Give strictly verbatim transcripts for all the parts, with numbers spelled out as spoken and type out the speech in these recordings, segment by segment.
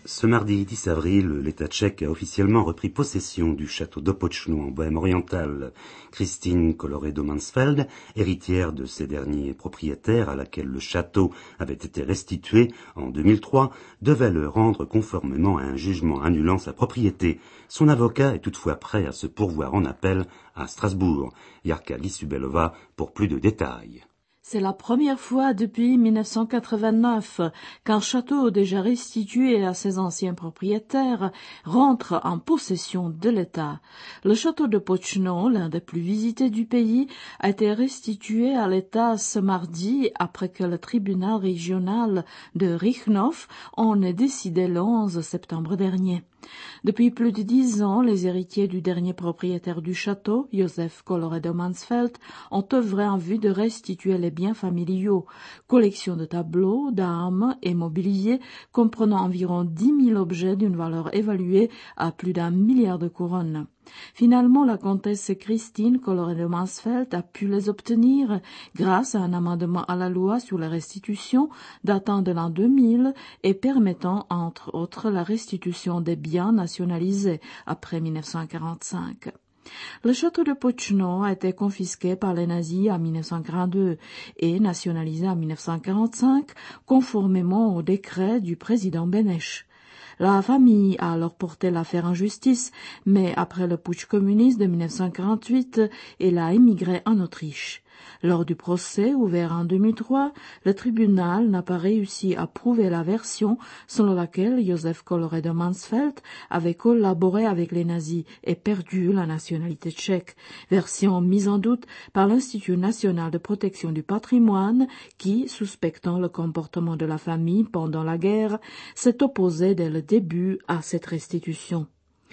Ce mardi dix avril, l'État tchèque a officiellement repris possession du château d'Opočno en Bohême orientale. Christine Colloredo-Mansfeld, héritière de ces derniers propriétaires à laquelle le château avait été restitué en deux mille trois, devait le rendre conformément à un jugement annulant sa propriété. Son avocat est toutefois prêt à se pourvoir en appel à Strasbourg. Jarka Lisubelova pour plus de détails. C'est la première fois depuis mille neuf cent quatre-vingt-neuf qu'un château déjà restitué à ses anciens propriétaires rentre en possession de l'État. Le château de Počno, l'un des plus visités du pays, a été restitué à l'État ce mardi après que le tribunal régional de Rychnov en ait décidé le onze septembre dernier. Depuis plus de dix ans, les héritiers du dernier propriétaire du château, Josef Colloredo-Mansfeld, ont œuvré en vue de restituer les biens familiaux, collection de tableaux, d'armes et mobilier comprenant environ dix mille objets d'une valeur évaluée à plus d'un milliard de couronnes. Finalement, la comtesse Christine Colloredo-Mansfeld a pu les obtenir grâce à un amendement à la loi sur la restitution datant de l'an deux mille et permettant, entre autres, la restitution des biens nationalisés après mille neuf cent quarante-cinq. Le château de Počno a été confisqué par les nazis en mille neuf cent quarante-deux et nationalisé en mille neuf cent quarante-cinq, conformément au décret du président Beneš. La famille a alors porté l'affaire en justice, mais après le putsch communiste de mille neuf cent quarante-huit, elle a émigré en Autriche. Lors du procès ouvert en deux mille trois, le tribunal n'a pas réussi à prouver la version selon laquelle Josef Colloredo-Mansfeld avait collaboré avec les nazis et perdu la nationalité tchèque, version mise en doute par l'Institut national de protection du patrimoine qui, suspectant le comportement de la famille pendant la guerre, s'est opposé dès le début à cette restitution.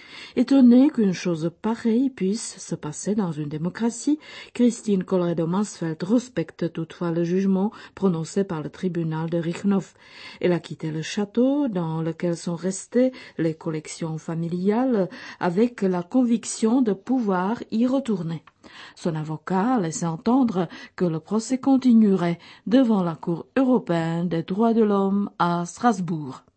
Étonnée qu'une chose pareille puisse se passer dans une démocratie, Christine Colloredo-Mansfeld respecte toutefois le jugement prononcé par le tribunal de Rychnov. Elle a quitté le château dans lequel sont restées les collections familiales avec la conviction de pouvoir y retourner. Son avocat a laissé entendre que le procès continuerait devant la Cour européenne des droits de l'homme à Strasbourg.